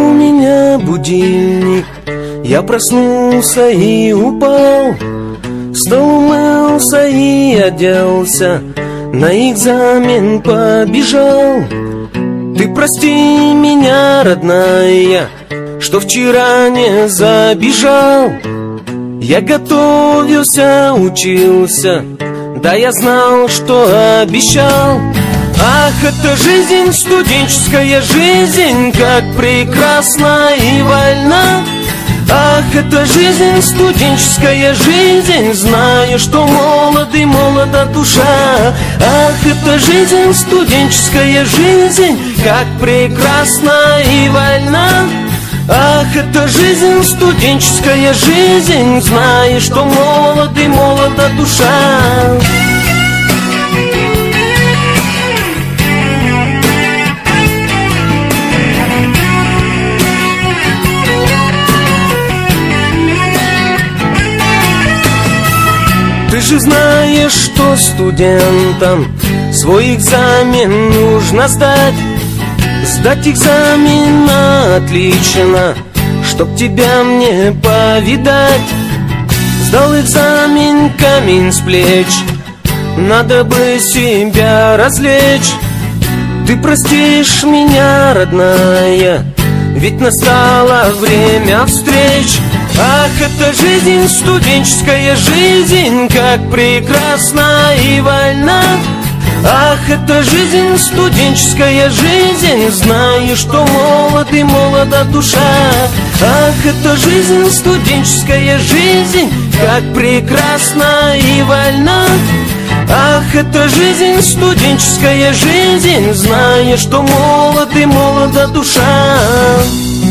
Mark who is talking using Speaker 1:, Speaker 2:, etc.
Speaker 1: меня будильник, я проснулся и упал, встал, умылся и оделся, на экзамен побежал. Ты прости меня, родная, что вчера не забежал. Я готовился, учился, да я знал, что обещал. Ах, это жизнь, студенческая жизнь, как прекрасна и вольна. Ах, это жизнь, студенческая жизнь, знаю, что молод и молода душа. Ах, это жизнь, студенческая жизнь, как прекрасна и вольна. Ах, это жизнь, студенческая жизнь, знаю, что молод и молода душа. Ты же знаешь, что студентам свой экзамен нужно сдать. Сдать экзамен отлично, чтоб тебя мне повидать. Сдал экзамен, камень с плеч, надо бы себя развлечь. Ты простишь меня, родная, ведь настало время встреч. Ах, это жизнь, студенческая жизнь, как прекрасна и вольна. Ах, это жизнь, студенческая жизнь, знаю, что молод и молода душа. Ах, это жизнь, студенческая жизнь, как прекрасна и вольна. Ах, это жизнь, студенческая жизнь, знаю, что молод и молода душа.